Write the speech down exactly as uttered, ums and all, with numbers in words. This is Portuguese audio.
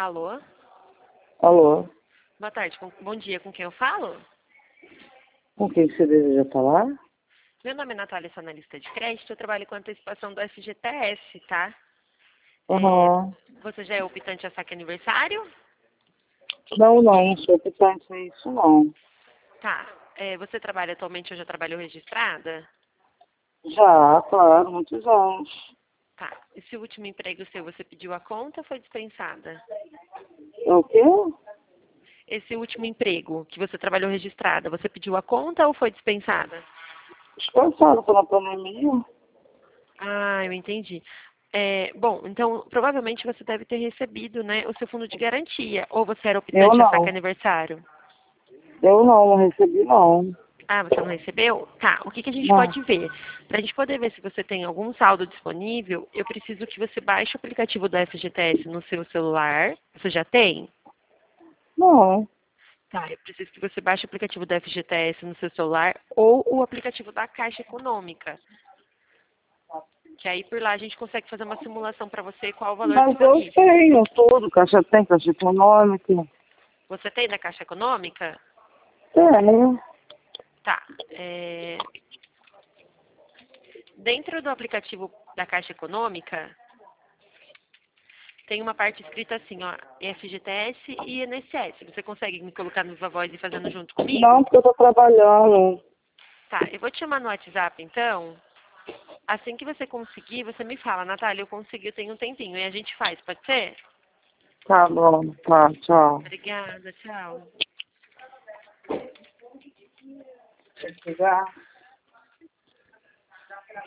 Alô? Alô? Boa tarde, com- bom dia, com quem eu falo? Com quem você deseja falar? Meu nome é Natália, sou analista de crédito, eu trabalho com antecipação do F G T S, tá? Aham. Você já é optante a saque aniversário? Não, não, não sou optante a isso, não. Tá. É, você trabalha atualmente ou já trabalhou registrada? Já, claro, muitos anos. Tá. Esse último emprego seu, você pediu a conta ou foi dispensada? É o quê? Esse último emprego que você trabalhou registrada, você pediu a conta ou foi dispensada? Dispensado pela pandemia? Ah, eu entendi. É, bom, então provavelmente você deve ter recebido, né, o seu fundo de garantia. Ou você era Eu optante a saque não. aniversário? Eu não, não recebi, não. Ah, você não recebeu? Tá. O que, que a gente Não. pode ver? Para a gente poder ver se você tem algum saldo disponível, eu preciso que você baixe o aplicativo do F G T S no seu celular. Você já tem? Não. Tá. Eu preciso que você baixe o aplicativo do F G T S no seu celular ou o aplicativo da Caixa Econômica. Que aí por lá a gente consegue fazer uma simulação para você qual o valor Mas eu disponível. tenho tudo. Caixa tem, caixa econômica. Você tem da Caixa Econômica? Tenho. Tá. É, Dentro do aplicativo da Caixa Econômica, tem uma parte escrita assim, ó, F G T S e I N S S. Você consegue me colocar no Viva Voz e fazendo junto Não, comigo? porque eu tô trabalhando. Tá, eu vou te chamar no WhatsApp então. Assim que você conseguir, você me fala, Natália, eu consegui, eu tenho um tempinho. E a gente faz, pode ser? Tá bom, tá, tchau. Obrigada, tchau. Quer pegar?